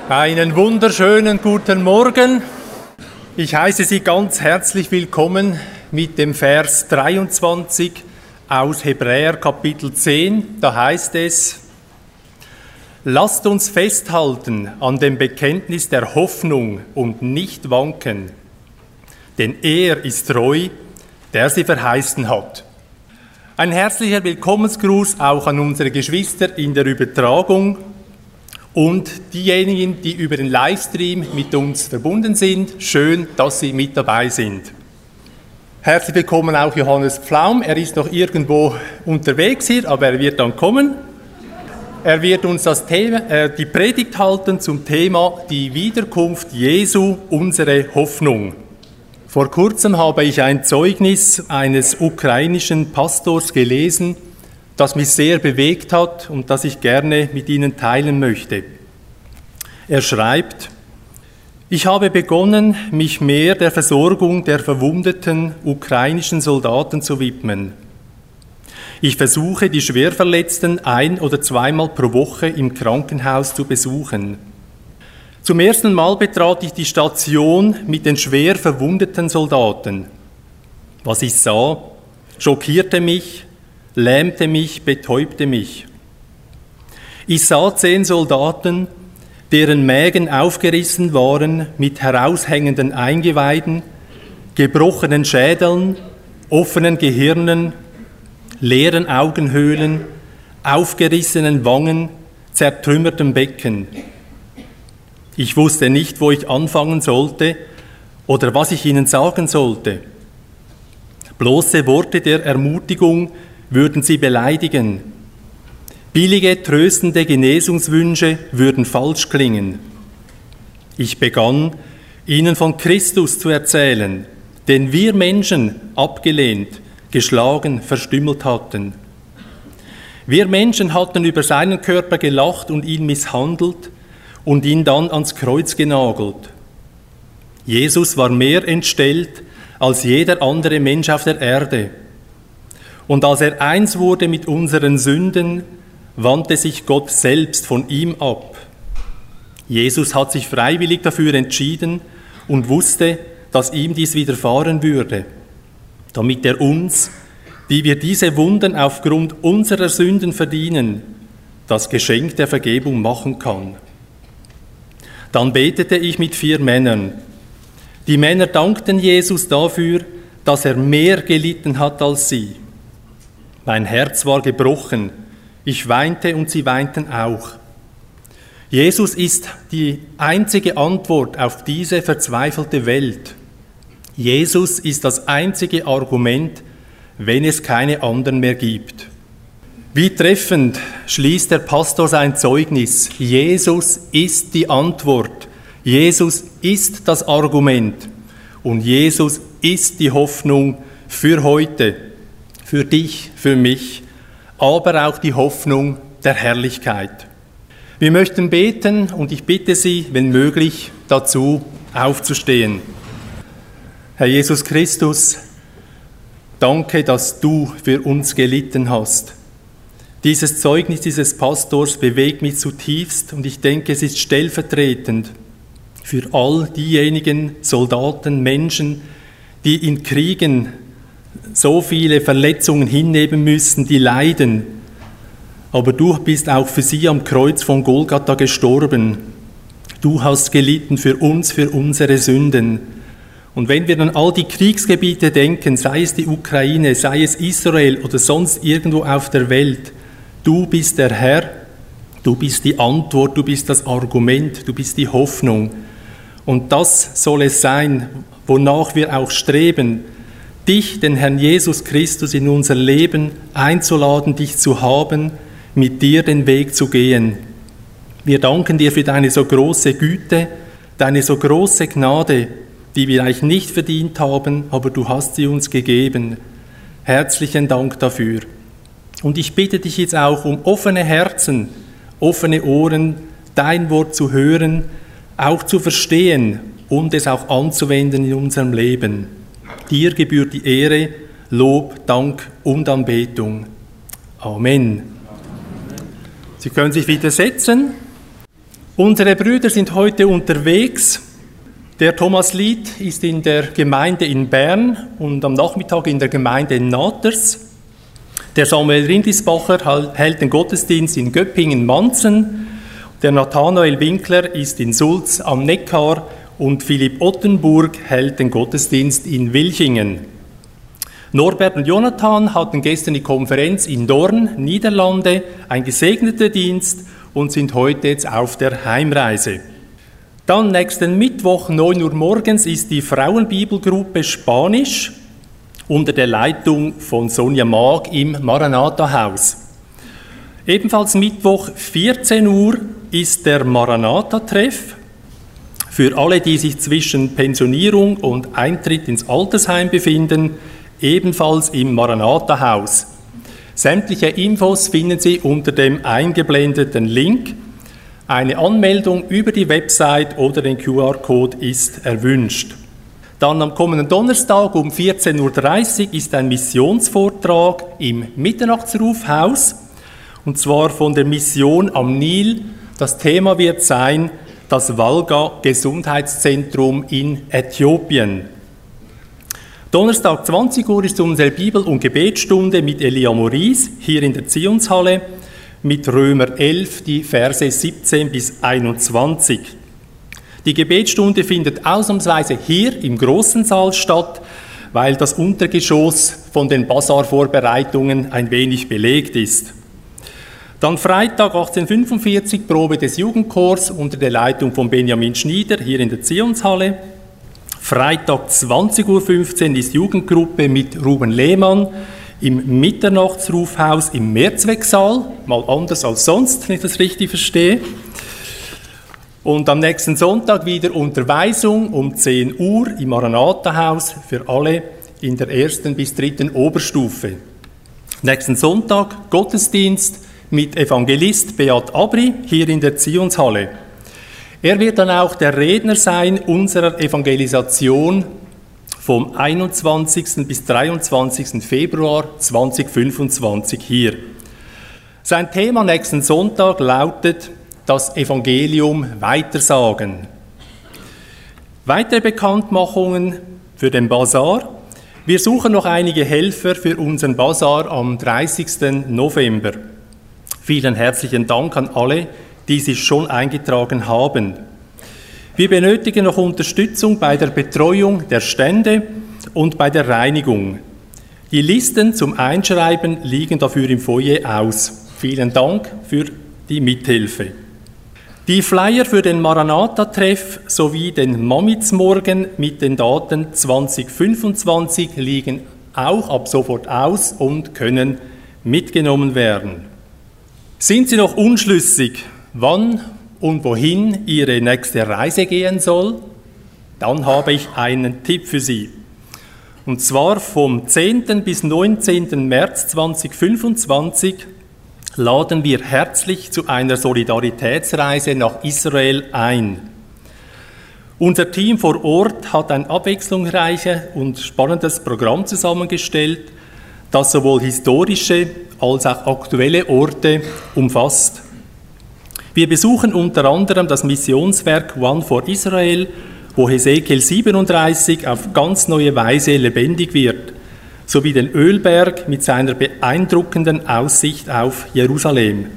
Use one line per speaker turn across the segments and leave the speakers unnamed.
Einen wunderschönen guten Morgen. Ich heiße Sie ganz herzlich willkommen mit dem Vers 23 aus Hebräer Kapitel 10. Da heißt es: Lasst uns festhalten an dem Bekenntnis der Hoffnung und nicht wanken, denn er ist treu, der sie verheißen hat. Ein herzlicher Willkommensgruß auch an unsere Geschwister in der Übertragung und diejenigen, die über den Livestream mit uns verbunden sind. Schön, dass Sie mit dabei sind. Herzlich willkommen auch Johannes Pflaum. Er ist noch irgendwo unterwegs hier, aber er wird dann kommen. Er wird uns die Predigt halten zum Thema die Wiederkunft Jesu, unsere Hoffnung. Vor kurzem habe ich ein Zeugnis eines ukrainischen Pastors gelesen, das mich sehr bewegt hat und das ich gerne mit Ihnen teilen möchte. Er schreibt: Ich habe begonnen, mich mehr der Versorgung der verwundeten ukrainischen Soldaten zu widmen. Ich versuche, die Schwerverletzten 1- oder 2-mal pro Woche im Krankenhaus zu besuchen. Zum ersten Mal betrat ich die Station mit den schwer verwundeten Soldaten. Was ich sah, schockierte mich, lähmte mich, betäubte mich. Ich sah 10 Soldaten, deren Mägen aufgerissen waren mit heraushängenden Eingeweiden, gebrochenen Schädeln, offenen Gehirnen, leeren Augenhöhlen, aufgerissenen Wangen, zertrümmertem Becken. Ich wusste nicht, wo ich anfangen sollte oder was ich ihnen sagen sollte. Bloße Worte der Ermutigung würden sie beleidigen. Billige, tröstende Genesungswünsche würden falsch klingen. Ich begann, ihnen von Christus zu erzählen, den wir Menschen abgelehnt, geschlagen, verstümmelt hatten. Wir Menschen hatten über seinen Körper gelacht und ihn misshandelt und ihn dann ans Kreuz genagelt. Jesus war mehr entstellt als jeder andere Mensch auf der Erde. Und als er eins wurde mit unseren Sünden, wandte sich Gott selbst von ihm ab. Jesus hat sich freiwillig dafür entschieden und wusste, dass ihm dies widerfahren würde, damit er uns, die wir diese Wunden aufgrund unserer Sünden verdienen, das Geschenk der Vergebung machen kann. Dann betete ich mit 4 Männern. Die Männer dankten Jesus dafür, dass er mehr gelitten hat als sie. Mein Herz war gebrochen, ich weinte und sie weinten auch. Jesus ist die einzige Antwort auf diese verzweifelte Welt. Jesus ist das einzige Argument, wenn es keine anderen mehr gibt. Wie treffend schließt der Pastor sein Zeugnis. Jesus ist die Antwort. Jesus ist das Argument. Und Jesus ist die Hoffnung für heute, für dich, für mich, aber auch die Hoffnung der Herrlichkeit. Wir möchten beten und ich bitte Sie, wenn möglich, dazu aufzustehen. Herr Jesus Christus, danke, dass du für uns gelitten hast. Dieses Zeugnis dieses Pastors bewegt mich zutiefst und ich denke, es ist stellvertretend für all diejenigen Soldaten, Menschen, die in Kriegen so viele Verletzungen hinnehmen müssen, die leiden. Aber du bist auch für sie am Kreuz von Golgatha gestorben. Du hast gelitten für uns, für unsere Sünden. Und wenn wir an all die Kriegsgebiete denken, sei es die Ukraine, sei es Israel oder sonst irgendwo auf der Welt, du bist der Herr, du bist die Antwort, du bist das Argument, du bist die Hoffnung. Und das soll es sein, wonach wir auch streben, dich, den Herrn Jesus Christus, in unser Leben einzuladen, dich zu haben, mit dir den Weg zu gehen. Wir danken dir für deine so große Güte, deine so große Gnade, die wir eigentlich nicht verdient haben, aber du hast sie uns gegeben. Herzlichen Dank dafür. Und ich bitte dich jetzt auch um offene Herzen, offene Ohren, dein Wort zu hören, auch zu verstehen und es auch anzuwenden in unserem Leben. Dir gebührt die Ehre, Lob, Dank und Anbetung. Amen. Sie können sich wieder setzen. Unsere Brüder sind heute unterwegs. Der Thomas Lied ist in der Gemeinde in Bern und am Nachmittag in der Gemeinde in Naters. Der Samuel Rindisbacher hält den Gottesdienst in Göppingen-Manzen. Der Nathanael Winkler ist in Sulz am Neckar und Philipp Ottenburg hält den Gottesdienst in Wilchingen. Norbert und Jonathan hatten gestern die Konferenz in Dorn, Niederlande, ein gesegneter Dienst und sind heute jetzt auf der Heimreise. Dann nächsten Mittwoch, 9 Uhr morgens, ist die Frauenbibelgruppe Spanisch unter der Leitung von Sonja Maag im Maranatha-Haus. Ebenfalls Mittwoch, 14 Uhr, ist der Maranatha-Treff für alle, die sich zwischen Pensionierung und Eintritt ins Altersheim befinden, ebenfalls im Maranatha-Haus. Sämtliche Infos finden Sie unter dem eingeblendeten Link. Eine Anmeldung über die Website oder den QR-Code ist erwünscht. Dann am kommenden Donnerstag um 14.30 Uhr ist ein Missionsvortrag im Mitternachtsrufhaus, und zwar von der Mission am Nil. Das Thema wird sein, das Valga-Gesundheitszentrum in Äthiopien. Donnerstag 20 Uhr ist unsere Bibel- und Gebetsstunde mit Elia Maurice hier in der Zionshalle mit Römer 11, die Verse 17 bis 21. Die Gebetsstunde findet ausnahmsweise hier im großen Saal statt, weil das Untergeschoss von den Basarvorbereitungen ein wenig belegt ist. Dann Freitag 18.45 Uhr Probe des Jugendchors unter der Leitung von Benjamin Schnieder hier in der Zionshalle. Freitag 20.15 Uhr ist Jugendgruppe mit Ruben Lehmann im Mitternachtsrufhaus im Mehrzwecksaal, mal anders als sonst, wenn ich das richtig verstehe. Und am nächsten Sonntag wieder Unterweisung um 10 Uhr im Maranatha-Haus für alle in der 1. bis 3. Oberstufe. Nächsten Sonntag Gottesdienst mit Evangelist Beat Abri hier in der Zionshalle. Er wird dann auch der Redner sein unserer Evangelisation vom 21. bis 23. Februar 2025 hier. Sein Thema nächsten Sonntag lautet das Evangelium weitersagen. Weitere Bekanntmachungen für den Basar. Wir suchen noch einige Helfer für unseren Basar am 30. November. Vielen herzlichen Dank an alle, die sich schon eingetragen haben. Wir benötigen noch Unterstützung bei der Betreuung der Stände und bei der Reinigung. Die Listen zum Einschreiben liegen dafür im Foyer aus. Vielen Dank für die Mithilfe. Die Flyer für den Maranatha-Treff sowie den Mammitzmorgen mit den Daten 2025 liegen auch ab sofort aus und können mitgenommen werden. Sind Sie noch unschlüssig, wann und wohin Ihre nächste Reise gehen soll? Dann habe ich einen Tipp für Sie. Und zwar vom 10. bis 19. März 2025 laden wir herzlich zu einer Solidaritätsreise nach Israel ein. Unser Team vor Ort hat ein abwechslungsreiches und spannendes Programm zusammengestellt, das sowohl historische als auch aktuelle Orte umfasst. Wir besuchen unter anderem das Missionswerk One for Israel, wo Hesekiel 37 auf ganz neue Weise lebendig wird, sowie den Ölberg mit seiner beeindruckenden Aussicht auf Jerusalem.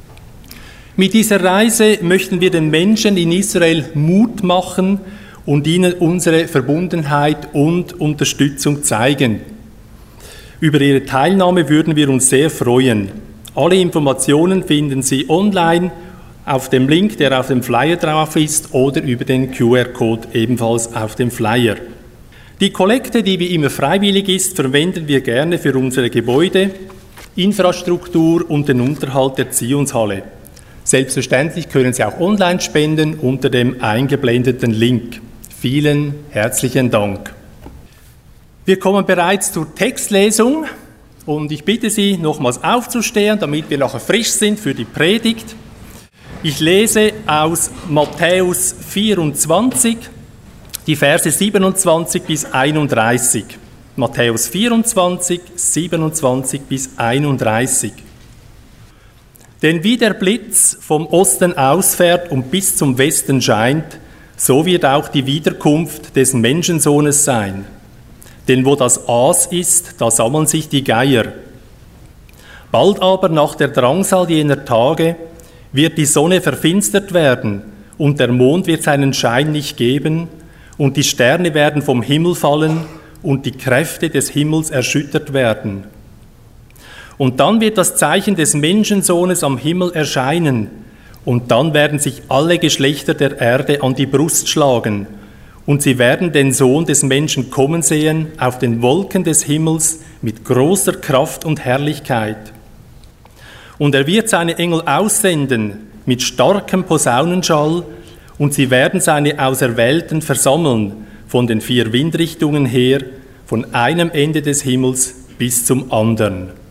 Mit dieser Reise möchten wir den Menschen in Israel Mut machen und ihnen unsere Verbundenheit und Unterstützung zeigen. Über Ihre Teilnahme würden wir uns sehr freuen. Alle Informationen finden Sie online auf dem Link, der auf dem Flyer drauf ist, oder über den QR-Code ebenfalls auf dem Flyer. Die Kollekte, die wie immer freiwillig ist, verwenden wir gerne für unsere Gebäude, Infrastruktur und den Unterhalt der Zionshalle. Selbstverständlich können Sie auch online spenden unter dem eingeblendeten Link. Vielen herzlichen Dank. Wir kommen bereits zur Textlesung und ich bitte Sie, nochmals aufzustehen, damit wir nachher frisch sind für die Predigt. Ich lese aus Matthäus 24, die Verse 27 bis 31. Matthäus 24, 27 bis 31. Denn wie der Blitz vom Osten ausfährt und bis zum Westen scheint, so wird auch die Wiederkunft des Menschensohnes sein. Denn wo das Aas ist, da sammeln sich die Geier. Bald aber nach der Drangsal jener Tage wird die Sonne verfinstert werden und der Mond wird seinen Schein nicht geben und die Sterne werden vom Himmel fallen und die Kräfte des Himmels erschüttert werden. Und dann wird das Zeichen des Menschensohnes am Himmel erscheinen und dann werden sich alle Geschlechter der Erde an die Brust schlagen und sie werden den Sohn des Menschen kommen sehen auf den Wolken des Himmels mit großer Kraft und Herrlichkeit. Und er wird seine Engel aussenden mit starkem Posaunenschall und sie werden seine Auserwählten versammeln von den 4 Windrichtungen her, von einem Ende des Himmels bis zum anderen.